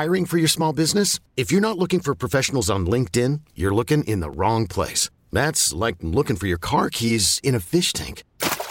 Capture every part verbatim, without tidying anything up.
Hiring for your small business? If you're not looking for professionals on LinkedIn, you're looking in the wrong place. That's like looking for your car keys in a fish tank.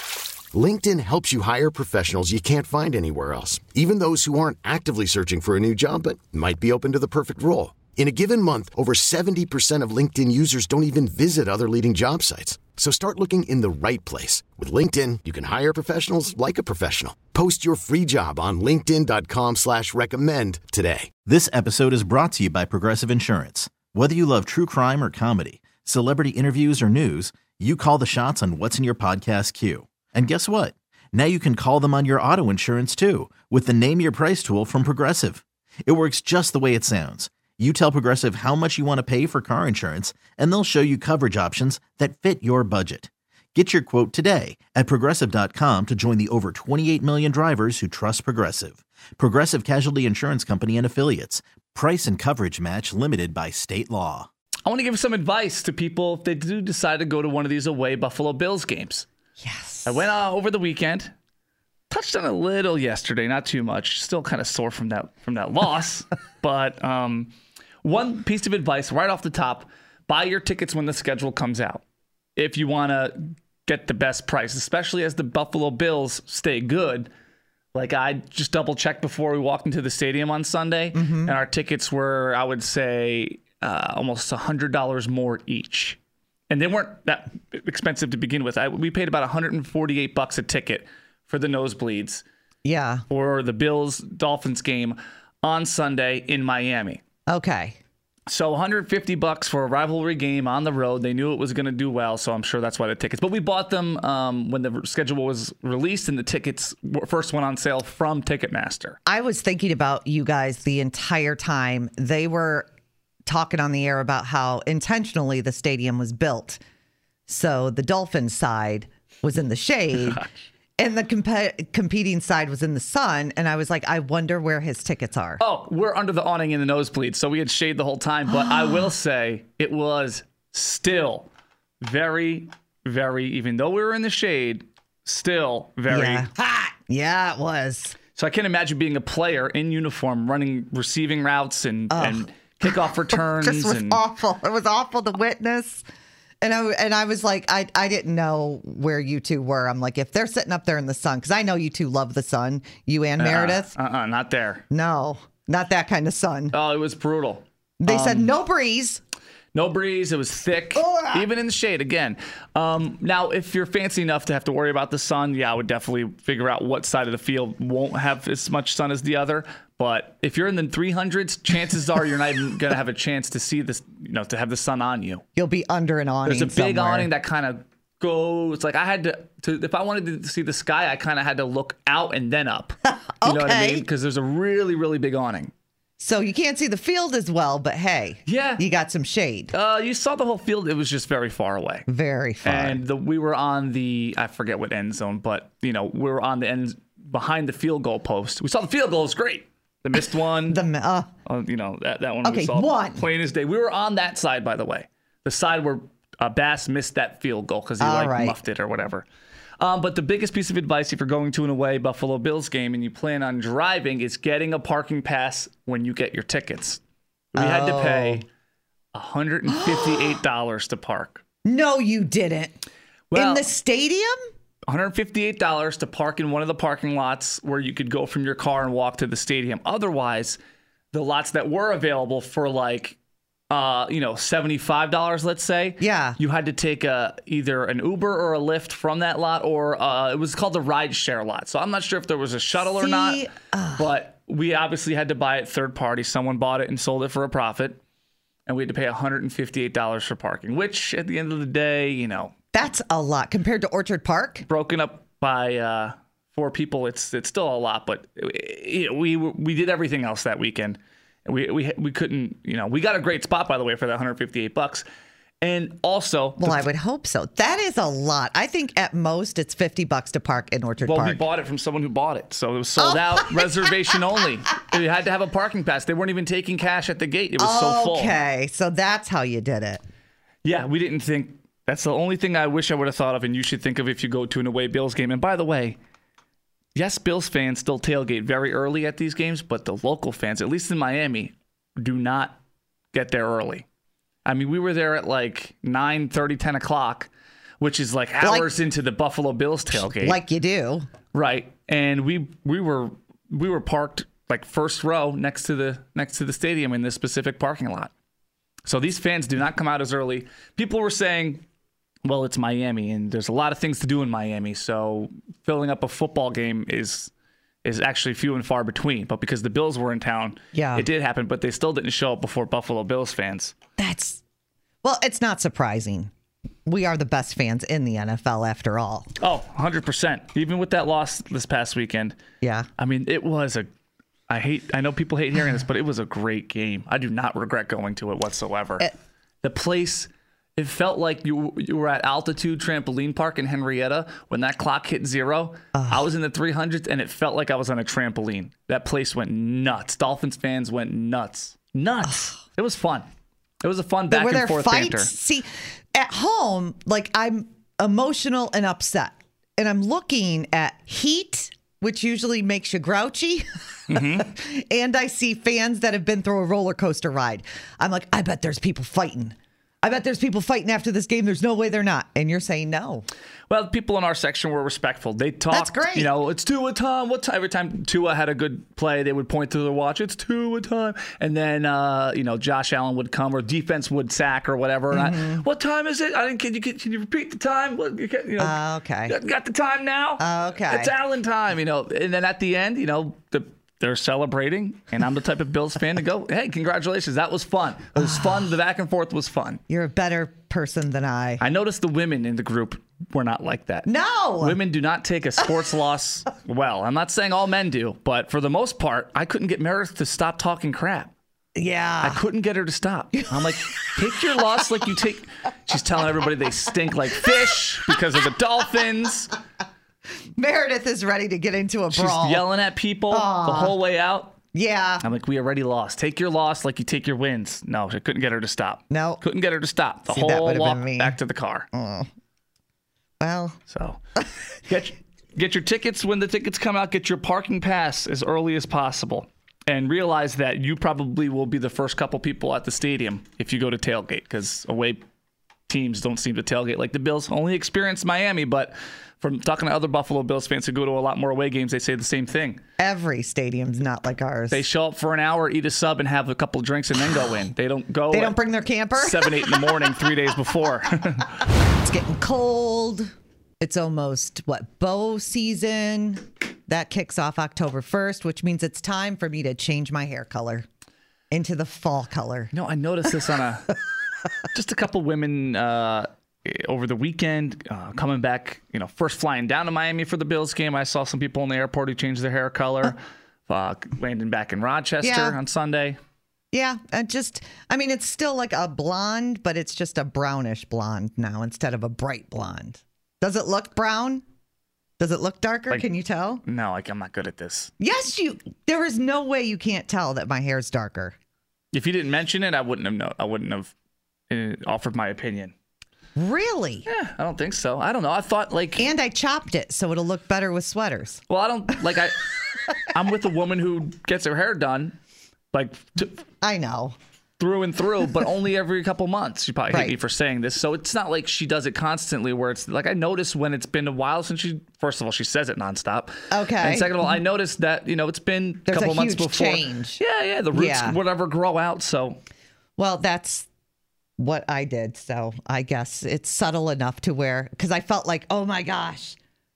LinkedIn helps you hire professionals you can't find anywhere else, even those who aren't actively searching for a new job but might be open to the perfect role. In a given month, over seventy percent of LinkedIn users don't even visit other leading job sites. So start looking in the right place. With LinkedIn, you can hire professionals like a professional. Post your free job on linkedin dot com slash recommend today. This episode is brought to you by Progressive Insurance. Whether you love true crime or comedy, celebrity interviews or news, you call the shots on what's in your podcast queue. And guess what? Now you can call them on your auto insurance too with the Name Your Price tool from Progressive. It works just the way it sounds. You tell Progressive how much you want to pay for car insurance, and they'll show you coverage options that fit your budget. Get your quote today at Progressive dot com to join the over twenty-eight million drivers who trust Progressive. Progressive Casualty Insurance Company and Affiliates. Price and coverage match limited by state law. I want to give some advice to people if they do decide to go to one of these away Buffalo Bills games. Yes. I went uh, over the weekend. Touched on a little yesterday, not too much. Still kind of sore from that from that loss. But um, one piece of advice right off the top, buy your tickets when the schedule comes out. If you want to get the best price, especially as the Buffalo Bills stay good. Like I just double checked before we walked into the stadium on Sunday, mm-hmm. and our tickets were, I would say, uh, almost one hundred dollars more each. And they weren't that expensive to begin with. I, we paid about one hundred forty-eight bucks a ticket for the nosebleeds. Yeah. For the Bills-Dolphins game on Sunday in Miami. Okay. So one hundred fifty bucks for a rivalry game on the road. They knew it was going to do well, so I'm sure that's why the tickets. But we bought them um, when the schedule was released, and the tickets first went on sale from Ticketmaster. I was thinking about you guys the entire time. They were talking on the air about how intentionally the stadium was built. So the Dolphins side was in the shade. And the comp- competing side was in the sun. And I was like, I wonder where his tickets are. Oh, we're under the awning in the nosebleed. So we had shade the whole time. But I will say it was still very, very, even though we were in the shade, still very yeah. hot. Yeah, it was. So I can't imagine being a player in uniform running receiving routes and, and kickoff returns. It just was and... awful. It was awful to witness. And I, and I was like, I, I didn't know where you two were. I'm like, if they're sitting up there in the sun, because I know you two love the sun, you and uh, Meredith. Uh-uh, not there. No, not that kind of sun. Oh, it was brutal. They um, said no breeze. No breeze. It was thick, Ugh. even in the shade again. Um, now, if you're fancy enough to have to worry about the sun, yeah, I would definitely figure out what side of the field won't have as much sun as the other. But if you're in the three hundreds, chances are you're not even going to have a chance to see this, you know, to have the sun on you. You'll be under an awning. There's a big somewhere. awning that kind of goes, like I had to, to, if I wanted to see the sky, I kind of had to look out and then up. You okay. know what I mean? Because there's a really, really big awning. So you can't see the field as well, but hey, yeah, you got some shade. Uh, you saw the whole field. It was just very far away. Very far. And the, we were on the, I forget what end zone, but, you know, we were on the end behind the field goal post. We saw the field goal. It was great. The missed one. the uh, uh, You know, that, that one okay, we saw one. plain as day. We were on that side, by the way. The side where uh, Bass missed that field goal because he All like right. muffed it or whatever. Um, but the biggest piece of advice if you're going to an away Buffalo Bills game and you plan on driving is getting a parking pass when you get your tickets. We oh. had to pay one hundred fifty-eight dollars to park. No, you didn't. Well, in the stadium? one hundred fifty-eight dollars to park in one of the parking lots where you could go from your car and walk to the stadium. Otherwise, the lots that were available for like Uh, you know, seventy-five dollars, let's say. Yeah. You had to take a, either an Uber or a Lyft from that lot, or uh, it was called the ride share lot. So I'm not sure if there was a shuttle See, or not, uh, but we obviously had to buy it third party. Someone bought it and sold it for a profit, and we had to pay one hundred fifty-eight dollars for parking, which at the end of the day, you know. That's a lot compared to Orchard Park. Broken up by uh, four people, it's it's still a lot, but it, we we did everything else that weekend. We we we couldn't, you know, we got a great spot, by the way, for that one hundred fifty-eight bucks. And also, well, the, I would hope so. That is a lot. I think at most it's fifty bucks to park in Orchard well, Park. Well, we bought it from someone who bought it. So it was sold oh. out, reservation only. You had to have a parking pass. They weren't even taking cash at the gate. It was okay. so full. Okay. So that's how you did it. Yeah, we didn't think. That's the only thing I wish I would have thought of, and you should think of if you go to an away Bills game. And by the way, yes, Bills fans still tailgate very early at these games, but the local fans, at least in Miami, do not get there early. I mean, we were there at like nine thirty, ten o'clock, which is like hours like, into the Buffalo Bills tailgate. Like you do. Right. And we we were we were parked like first row next to the next to the stadium in this specific parking lot. So these fans do not come out as early. People were saying, well, it's Miami and there's a lot of things to do in Miami, so filling up a football game is is actually few and far between. But because the Bills were in town, yeah. it did happen, but they still didn't show up before Buffalo Bills fans. That's, well, it's not surprising. We are the best fans in the N F L after all. Oh, one hundred percent. Even with that loss this past weekend. Yeah. I mean, it was a, I hate, I know people hate hearing this, but it was a great game. I do not regret going to it whatsoever. It, the place, it felt like you you were at Altitude Trampoline Park in Henrietta when that clock hit zero. Uh, I was in the three hundreds and it felt like I was on a trampoline. That place went nuts. Dolphins fans went nuts. Nuts. Uh, it was fun. It was a fun back were and there forth fights? banter. See, at home, like I'm emotional and upset. And I'm looking at heat, which usually makes you grouchy. Mm-hmm. And I see fans that have been through a roller coaster ride. I'm like, I bet there's people fighting. I bet there's people fighting after this game. There's no way they're not. And you're saying no. Well, people in our section were respectful. They talked. That's great. You know, it's Tua time. What time? Every time Tua had a good play, they would point to their watch. It's Tua time. And then, uh, you know, Josh Allen would come or defense would sack or whatever. Mm-hmm. And I, what time is it? I didn't. Can you can you repeat the time? What, you know, uh, okay. Got the time now? Uh, okay. It's Allen time. You know. And then at the end, you know, the. They're celebrating, and I'm the type of Bills fan to go, hey, congratulations. That was fun. It was fun. The back and forth was fun. You're a better person than I. I noticed the women in the group were not like that. No. Women do not take a sports loss well. I'm not saying all men do, but for the most part, I couldn't get Meredith to stop talking crap. Yeah. I couldn't get her to stop. I'm like, take your loss like you take. She's telling everybody they stink like fish because of the Dolphins. Meredith is ready to get into a brawl. She's yelling at people Aww. the whole way out. Yeah. I'm like, we already lost. Take your loss like you take your wins. No, I couldn't get her to stop. No. Couldn't get her to stop. The See, whole walk back to the car. Oh. Well. So get, get your tickets when the tickets come out. Get your parking pass as early as possible. And realize that you probably will be the first couple people at the stadium if you go to tailgate, because away teams don't seem to tailgate like the Bills. Only experience Miami, but from talking to other Buffalo Bills fans who go to a lot more away games, they say the same thing. Every stadium's not like ours. They show up for an hour, eat a sub, and have a couple of drinks, and then go in. They don't go. They don't bring their camper? Seven, eight in the morning, three days before. It's getting cold. It's almost, what, bow season. That kicks off October first, which means it's time for me to change my hair color into the fall color. No, I noticed this on a just a couple women uh, over the weekend uh, coming back, you know, first flying down to Miami for the Bills game. I saw some people in the airport who changed their hair color, uh, landing back in Rochester yeah. on Sunday. Yeah, and just, I mean, it's still like a blonde, but it's just a brownish blonde now instead of a bright blonde. Does it look brown? Does it look darker? Like, Can you tell? No, like I'm not good at this. Yes, you. There is no way you can't tell that my hair's darker. If you didn't mention it, I wouldn't have known. I wouldn't have uh, offered my opinion. Really? Yeah, I don't think so. I don't know. I thought like, and I chopped it so it'll look better with sweaters. Well, I don't like. I I'm with a woman who gets her hair done, like t- I know. through and through, but only every couple months. She probably right. hate me for saying this. So it's not like she does it constantly where it's like I notice when it's been a while since she, first of all, she says it nonstop. Okay. And second of all, I noticed that, you know, it's been There's a couple a months huge before. change. Yeah, yeah. The roots, yeah. whatever, grow out. So. Well, that's what I did. So I guess it's subtle enough to where, because I felt like, oh my gosh,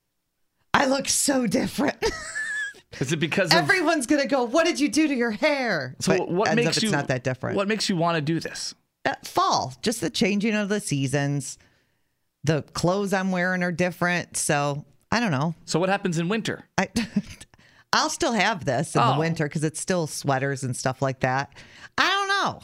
I look so different. Is it because everyone's of, gonna go, what did you do to your hair? So but what makes you? It's not that different. What makes you want to do this? Uh, fall, just the changing of the seasons. The clothes I'm wearing are different, so I don't know. So what happens in winter? I, I'll still have this in oh. the winter because it's still sweaters and stuff like that. I don't know.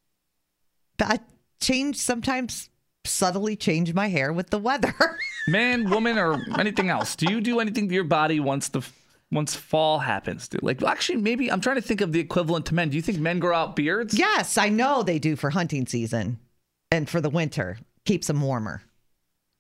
But I change sometimes. Subtly change my hair with the weather. Man, woman, or anything else. Do you do anything to your body once the Once fall happens? Like, actually, maybe I'm trying to think of the equivalent to men. Do you think men grow out beards? Yes, I know they do for hunting season and for the winter. Keeps them warmer.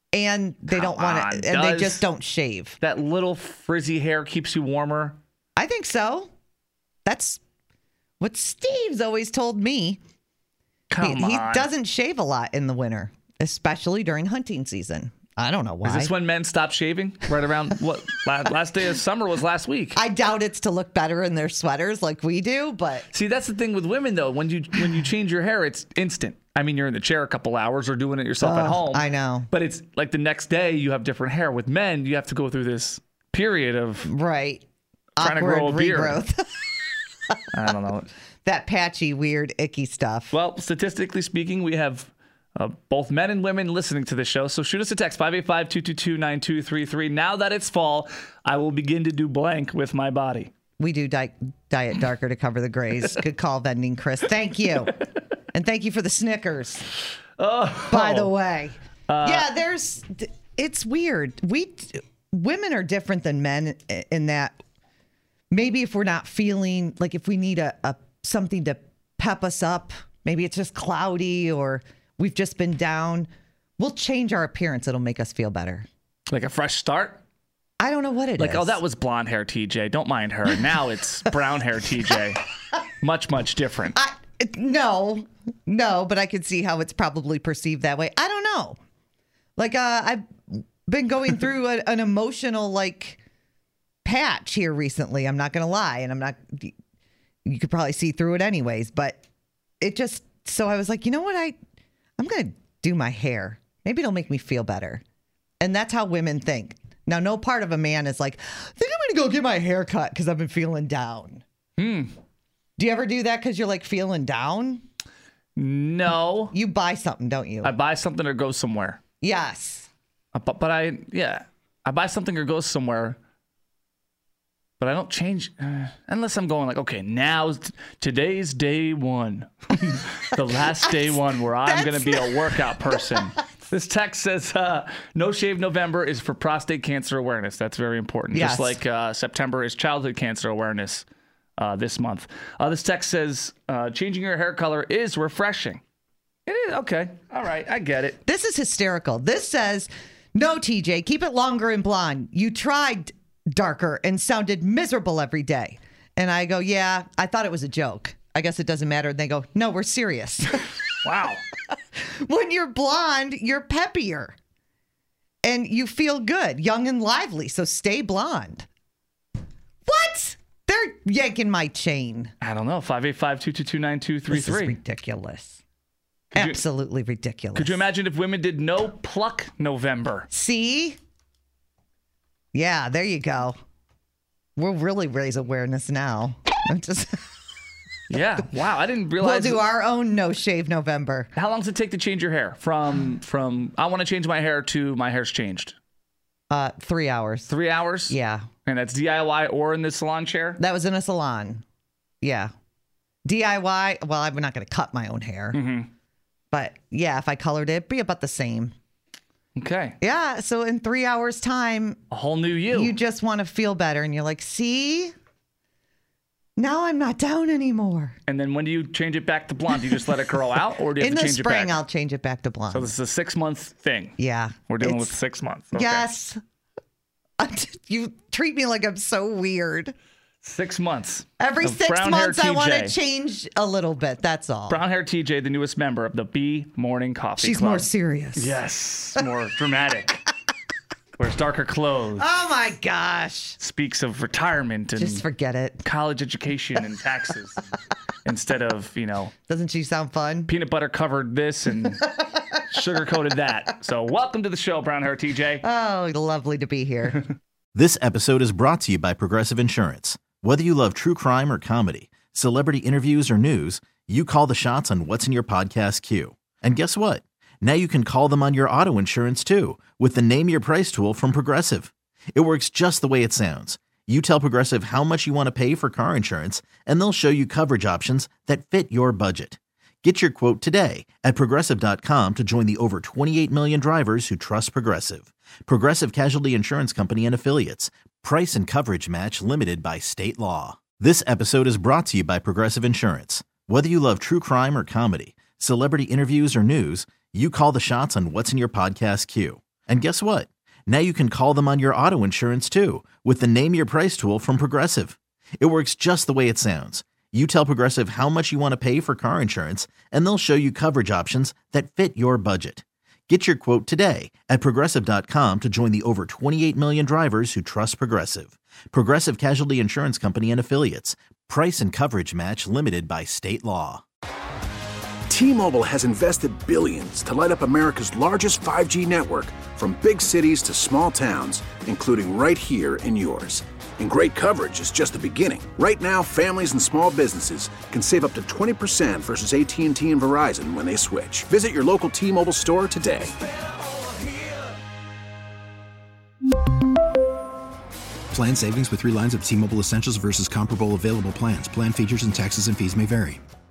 and they Come don't want on, to, and they does just don't shave. That little frizzy hair keeps you warmer. I think so. That's what Steve's always told me. Come he, on. he doesn't shave a lot in the winter, especially during hunting season. I don't know why. Is this when men stop shaving? Right around what last, last day of summer was last week. I doubt it's to look better in their sweaters like we do, but See, that's the thing with women though. When you when you change your hair, it's instant. I mean, you're in the chair a couple hours or doing it yourself at uh, home. I know. But it's like the next day you have different hair. With men, you have to go through this period of right. trying to Awkward grow a beard. regrowth. I don't know. That patchy, weird, icky stuff. Well, statistically speaking, we have uh, both men and women listening to this show. So shoot us a text, five eight five, two two two, nine two three three. Now that it's fall, I will begin to do blank with my body. We do di- diet darker to cover the grays. Good call, Vending Chris. Thank you. And thank you for the Snickers. Oh, By the way. Uh, yeah, there's, it's weird. We, women are different than men in that maybe if we're not feeling, like if we need a, a something to pep us up, maybe it's just cloudy or we've just been down, we'll change our appearance. It'll make us feel better. like a fresh start? I don't know what it Like, is. oh, that was blonde hair T J. Don't mind her. Now it's brown hair T J. Much, much different. I, no, no, but I could see how it's probably perceived that way. I don't know. Like, uh, I've been going through a, an emotional, like, patch here recently. I'm not going to lie. And I'm not, you could probably see through it anyways. But it just, so I was like, you know what? I, I'm going to do my hair. Maybe it'll make me feel better. And that's how women think. Now, no part of a man is like, I think I'm going to go get my hair cut because I've been feeling down. Hmm. Do you ever do that because you're like feeling down? No. You buy something, don't you? I buy something or go somewhere. Yes. Uh, But, but I, yeah, I buy something or go somewhere, but I don't change uh, unless I'm going like, okay, now today's day one, the last day one where I'm going to be a workout person. This text says, uh, no shave November is for prostate cancer awareness. That's very important. Yes. Just like uh, September is childhood cancer awareness uh, this month. Uh, this text says, uh, changing your hair color is refreshing. It is. Okay. All right. I get it. This is hysterical. This says, no, T J, keep it longer and blonde. You tried darker and sounded miserable every day. And I go, yeah, I thought it was a joke. I guess it doesn't matter. And they go, no, we're serious. Wow. When you're blonde, you're peppier. And you feel good, young and lively. So stay blonde. What? They're yanking my chain. I don't know. five eight five, two two two, nine two three This is three. ridiculous. Could you- Absolutely ridiculous. Could you imagine if women did no pluck November? See? Yeah, there you go. We'll really raise awareness now. I'm just Yeah. Wow. I didn't we'll realize. do our own no shave November. How long does it take to change your hair? From from I want to change my hair to my hair's changed. Uh, three hours. Three hours? Yeah, And that's D I Y or in the salon chair? that was in a salon. Yeah, D I Y. Well, I'm not going to cut my own hair, Mm-hmm. but yeah, if I colored it, it'd be about the same. Okay. Yeah, so in three hours' time, A whole new you. you just want to feel better, and you're like, see, now I'm not down anymore. And then when do you change it back to blonde? Do you just let it grow out or do you In have to the change spring, it back? I'll change it back to blonde. So this is a six month thing. Yeah. We're dealing It's- with six months. Okay. Yes. You treat me like I'm so weird. Six months. Every of six brown hair months, I want to T J. change a little bit. That's all. Brown hair T J, the newest member of the B Morning Coffee She's Club. more serious. Yes, more dramatic. Wears darker clothes. Oh my gosh. Speaks of retirement and Just forget it. college education and taxes instead of, you know, Doesn't she sound fun? peanut butter covered this and sugar coated that. So welcome to the show, Brown Hair T J. Oh, lovely to be here. This episode is brought to you by Progressive Insurance. Whether you love true crime or comedy, celebrity interviews or news, you call the shots on what's in your podcast queue. And guess what? Now you can call them on your auto insurance too with the Name Your Price tool from Progressive. It works just the way it sounds. You tell Progressive how much you want to pay for car insurance, and they'll show you coverage options that fit your budget. Get your quote today at Progressive dot com to join the over twenty-eight million drivers who trust Progressive. Progressive Casualty Insurance Company and Affiliates. Price and coverage match limited by state law. This episode is brought to you by Progressive Insurance. Whether you love true crime or comedy, celebrity interviews or news, you call the shots on what's in your podcast queue. And guess what? Now you can call them on your auto insurance too with the Name Your Price tool from Progressive. It works just the way it sounds. You tell Progressive how much you want to pay for car insurance, and they'll show you coverage options that fit your budget. Get your quote today at Progressive dot com to join the over twenty-eight million drivers who trust Progressive. Progressive Casualty Insurance Company and Affiliates. Price and coverage match limited by state law. T-Mobile has invested billions to light up America's largest five G network, from big cities to small towns, including right here in yours. And great coverage is just the beginning. Right now, families and small businesses can save up to twenty percent versus A T and T and Verizon when they switch. Visit your local T-Mobile store today. Plan savings with three lines of T-Mobile Essentials versus comparable available plans. Plan features and taxes and fees may vary.